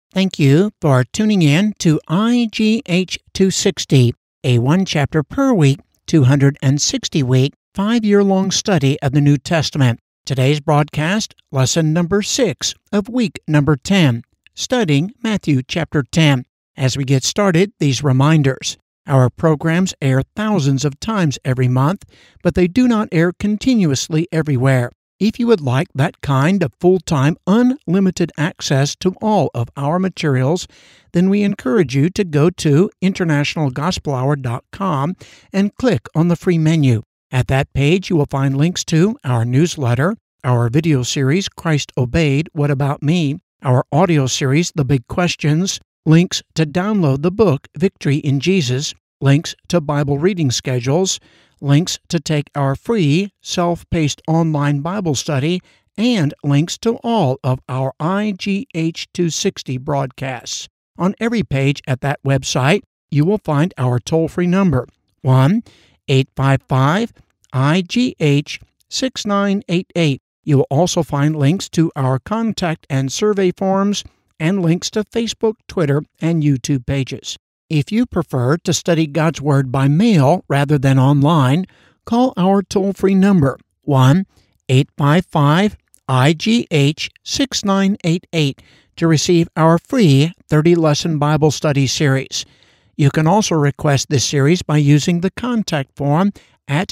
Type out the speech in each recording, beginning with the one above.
Thank you for tuning in to IGH 260, a one chapter per week, 260-week, 5-year-long study of the New Testament. Today's broadcast, lesson number 6 of week number 10, studying Matthew chapter 10. As we get started, these reminders. Our programs air thousands of times every month, but they do not air continuously everywhere. If you would like that kind of full-time, unlimited access to all of our materials, then we encourage you to go to internationalgospelhour.com and click on the free menu. At that page, you will find links to our newsletter, our video series, Christ Obeyed, What About Me?, our audio series, The Big Questions, links to download the book, Victory in Jesus, links to Bible reading schedules, links to take our free, self-paced online Bible study, and links to all of our IGH 260 broadcasts. On every page at that website, you will find our toll-free number, 1-855-IGH-6988. You will also find links to our contact and survey forms and links to Facebook, Twitter, and YouTube pages. If you prefer to study God's Word by mail rather than online, call our toll-free number, 1-855-IGH-6988, to receive our free 30-lesson Bible study series. You can also request this series by using the contact form at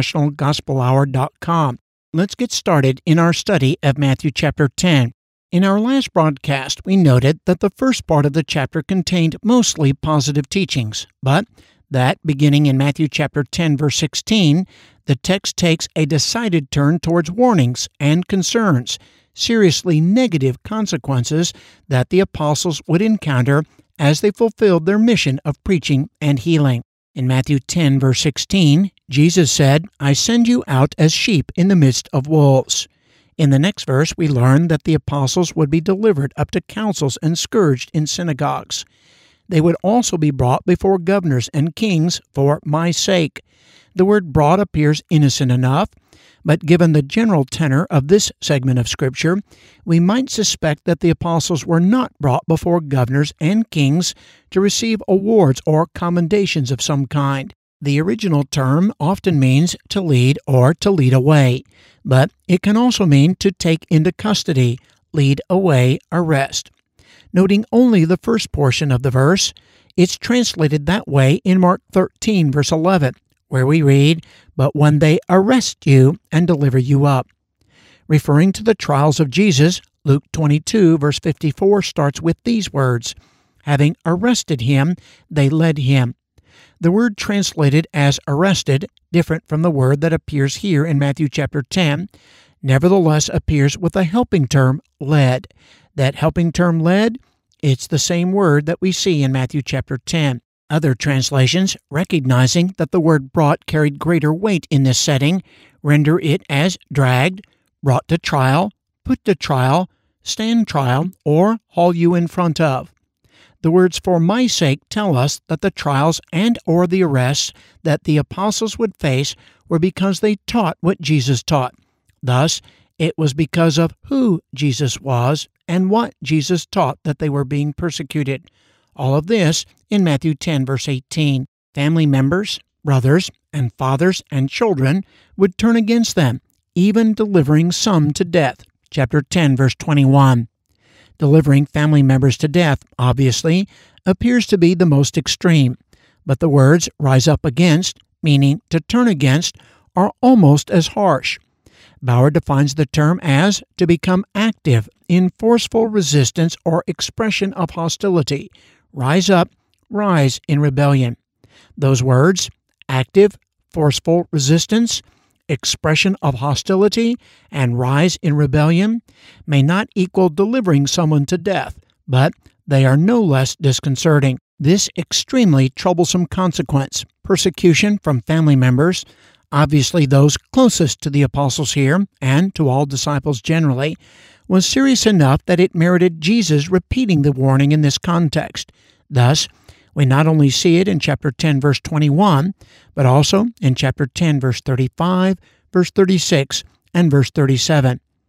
internationalgospelhour.com. Let's get started in our study of Matthew chapter 10. In our last broadcast, we noted that the first part of the chapter contained mostly positive teachings, but that, beginning in Matthew chapter 10, verse 16, the text takes a decided turn towards warnings and concerns, seriously negative consequences that the apostles would encounter as they fulfilled their mission of preaching and healing. In Matthew 10, verse 16, Jesus said, "I send you out as sheep in the midst of wolves." In the next verse, we learn that the apostles would be delivered up to councils and scourged in synagogues. They would also be brought before governors and kings for my sake. The word brought appears innocent enough, but given the general tenor of this segment of Scripture, we might suspect that the apostles were not brought before governors and kings to receive awards or commendations of some kind. The original term often means to lead or to lead away, but it can also mean to take into custody, lead away, arrest. Noting only the first portion of the verse, it's translated that way in Mark 13, verse 11, where we read, "But when they arrest you and deliver you up." Referring to the trials of Jesus, Luke 22, verse 54 starts with these words, "Having arrested him, they led him." The word translated as arrested, different from the word that appears here in Matthew chapter 10, nevertheless appears with a helping term, led. That helping term, led, it's the same word that we see in Matthew chapter 10. Other translations, recognizing that the word brought carried greater weight in this setting, render it as dragged, brought to trial, put to trial, stand trial, or haul you in front of. The words "for my sake" tell us that the trials and or the arrests that the apostles would face were because they taught what Jesus taught. Thus, it was because of who Jesus was and what Jesus taught that they were being persecuted. All of this in Matthew 10, verse 18. Family members, brothers, and fathers and children would turn against them, even delivering some to death. Chapter 10, verse 21. Delivering family members to death, obviously, appears to be the most extreme, but the words rise up against, meaning to turn against, are almost as harsh. Bauer defines the term as to become active in forceful resistance or expression of hostility, rise up, rise in rebellion. Those words, active, forceful resistance, expression of hostility, and rise in rebellion, may not equal delivering someone to death, but they are no less disconcerting. This extremely troublesome consequence, persecution from family members, obviously those closest to the apostles here, and to all disciples generally, was serious enough that it merited Jesus repeating the warning in this context. Thus, we not only see it in chapter 10, verse 21, but also in chapter 10, verse 35, verse 36, and verse 37.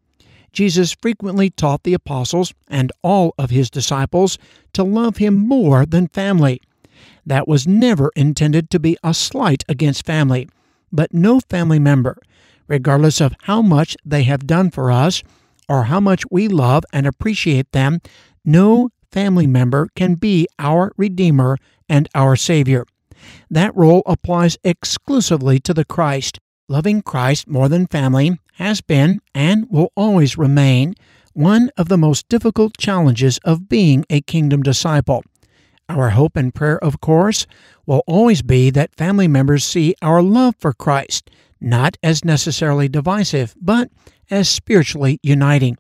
Jesus frequently taught the apostles and all of his disciples to love him more than family. That was never intended to be a slight against family, but no family member, regardless of how much they have done for us or how much we love and appreciate them, no family member can be our Redeemer and our Savior. That role applies exclusively to the Christ. Loving Christ more than family has been and will always remain one of the most difficult challenges of being a kingdom disciple. Our hope and prayer, of course, will always be that family members see our love for Christ not as necessarily divisive, but as spiritually uniting.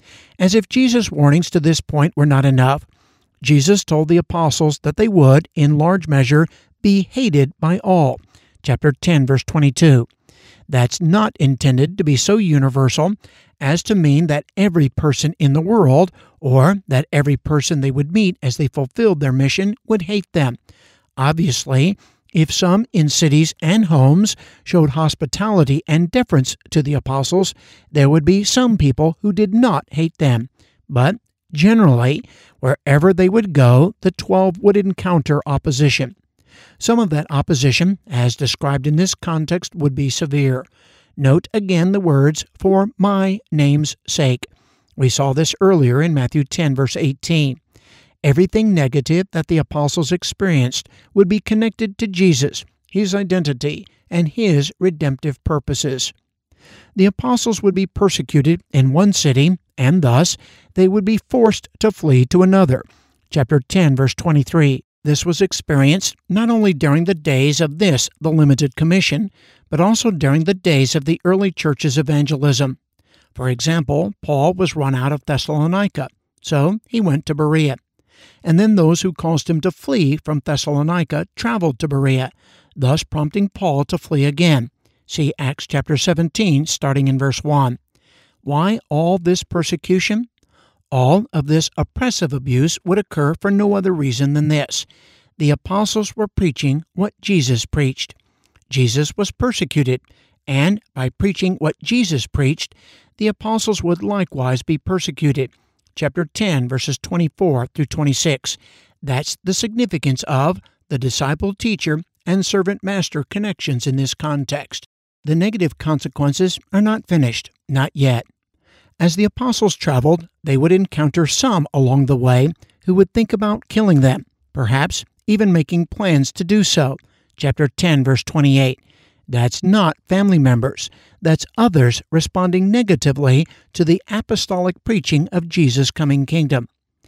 As if Jesus' warnings to this point were not enough, Jesus told the apostles that they would, in large measure, be hated by all. Chapter 10, verse 22. That's not intended to be so universal as to mean that every person in the world, or that every person they would meet as they fulfilled their mission, would hate them. Obviously, if some in cities and homes showed hospitality and deference to the apostles, there would be some people who did not hate them. But generally, wherever they would go, the 12 would encounter opposition. Some of that opposition, as described in this context, would be severe. Note again the words, "for my name's sake." We saw this earlier in Matthew 10, verse 18. Everything negative that the apostles experienced would be connected to Jesus, his identity, and his redemptive purposes. The apostles would be persecuted in one city, and thus they would be forced to flee to another. Chapter 10, verse 23. This was experienced not only during the days of the limited commission, but also during the days of the early church's evangelism. For example, Paul was run out of Thessalonica, so he went to Berea. And then those who caused him to flee from Thessalonica traveled to Berea, thus prompting Paul to flee again. See Acts chapter 17, starting in verse 1. Why all this persecution? All of this oppressive abuse would occur for no other reason than this. The apostles were preaching what Jesus preached. Jesus was persecuted, and by preaching what Jesus preached, the apostles would likewise be persecuted. Chapter 10, verses 24 through 26. That's the significance of the disciple-teacher and servant-master connections in this context. The negative consequences are not finished, not yet. As the apostles traveled, they would encounter some along the way who would think about killing them, perhaps even making plans to do so. Chapter 10, verse 28. That's not family members. That's others responding negatively to the apostolic preaching of Jesus' coming kingdom.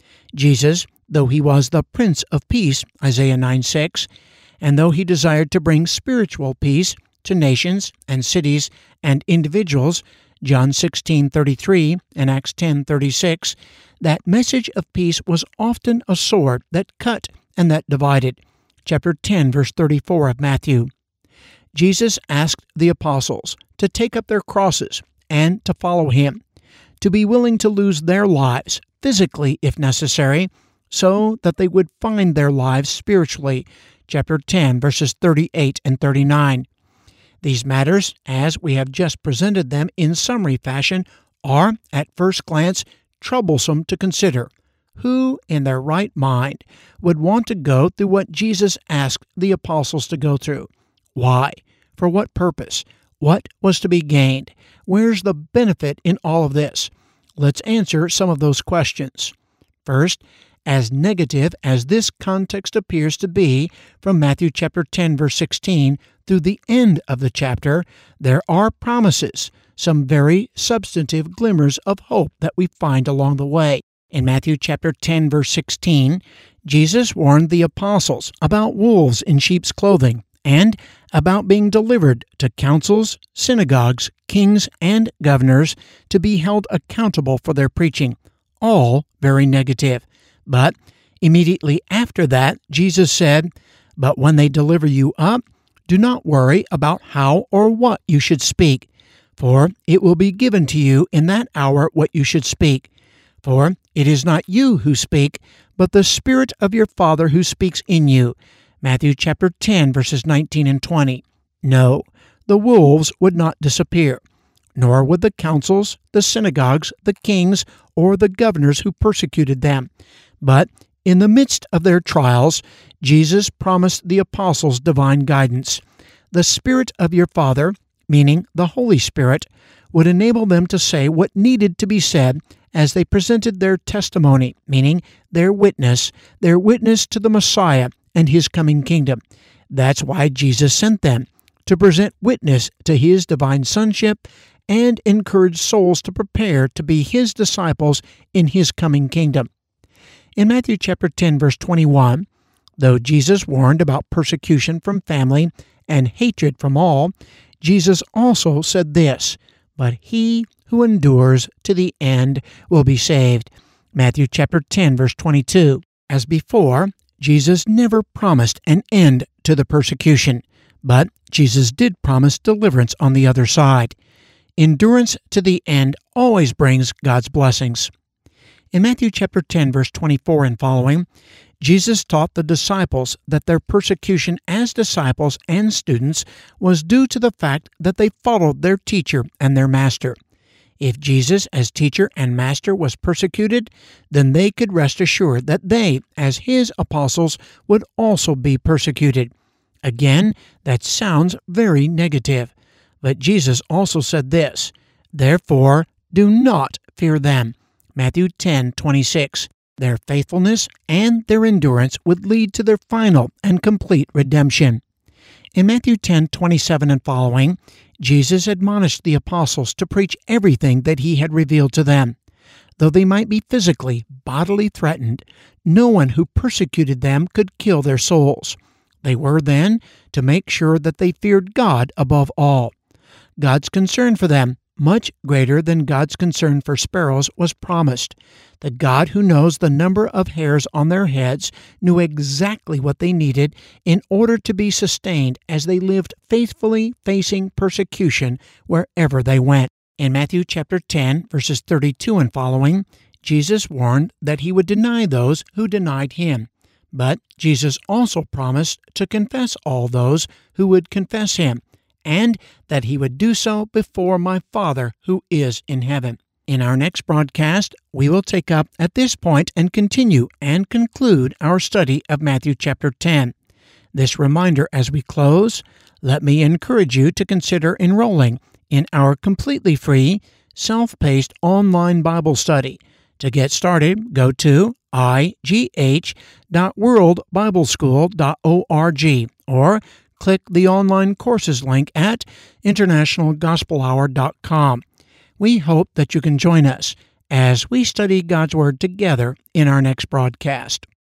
Jesus, though he was the Prince of Peace, Isaiah 9:6, and though he desired to bring spiritual peace to nations and cities and individuals, John 16:33 and Acts 10:36, that message of peace was often a sword that cut and that divided. Chapter 10, verse 34 of Matthew. Jesus asked the apostles to take up their crosses and to follow him, to be willing to lose their lives, physically if necessary, so that they would find their lives spiritually. Chapter 10, verses 38 and 39. These matters, as we have just presented them in summary fashion, are, at first glance, troublesome to consider. Who in their right mind would want to go through what Jesus asked the apostles to go through? Why? For what purpose? What was to be gained? Where's the benefit in all of this? Let's answer some of those questions. First, as negative as this context appears to be from Matthew chapter 10, verse 16 through the end of the chapter, there are promises, some very substantive glimmers of hope that we find along the way. In Matthew chapter 10, verse 16, Jesus warned the apostles about wolves in sheep's clothing and about being delivered to councils, synagogues, kings, and governors to be held accountable for their preaching. All very negative. But immediately after that, Jesus said, "But when they deliver you up, do not worry about how or what you should speak, for it will be given to you in that hour what you should speak. For it is not you who speak, but the Spirit of your Father who speaks in you." Matthew chapter 10, verses 19 and 20. No, the wolves would not disappear. nor with the councils, the synagogues, the kings, or the governors who persecuted them. But in the midst of their trials, Jesus promised the apostles divine guidance. The Spirit of your Father, meaning the Holy Spirit, would enable them to say what needed to be said as they presented their testimony, meaning their witness to the Messiah and His coming kingdom. That's why Jesus sent them, to present witness to His divine sonship and encourage souls to prepare to be His disciples in His coming kingdom. In Matthew chapter 10, verse 21, though Jesus warned about persecution from family and hatred from all, Jesus also said this, "But he who endures to the end will be saved." Matthew chapter 10, verse 22. As before, Jesus never promised an end to the persecution, but Jesus did promise deliverance on the other side. Endurance to the end always brings God's blessings. In Matthew chapter 10, verse 24 and following, Jesus taught the disciples that their persecution as disciples and students was due to the fact that they followed their teacher and their master. If Jesus as teacher and master was persecuted, then they could rest assured that they, as His apostles, would also be persecuted. Again, that sounds very negative. But Jesus also said this, "Therefore, do not fear them." Matthew 10:26. Their faithfulness and their endurance would lead to their final and complete redemption. In Matthew 10:27 and following, Jesus admonished the apostles to preach everything that He had revealed to them. Though they might be physically, bodily threatened, no one who persecuted them could kill their souls. They were, then, to make sure that they feared God above all. God's concern for them, much greater than God's concern for sparrows, was promised. The God who knows the number of hairs on their heads knew exactly what they needed in order to be sustained as they lived faithfully facing persecution wherever they went. In Matthew chapter 10, verses 32 and following, Jesus warned that He would deny those who denied Him. But Jesus also promised to confess all those who would confess Him, and that He would do so before my Father who is in heaven. In our next broadcast, we will take up at this point and continue and conclude our study of Matthew chapter 10. This reminder as we close, let me encourage you to consider enrolling in our completely free, self-paced online Bible study. To get started, go to igh.worldbibleschool.org or click the online courses link at internationalgospelhour.com. We hope that you can join us as we study God's Word together in our next broadcast.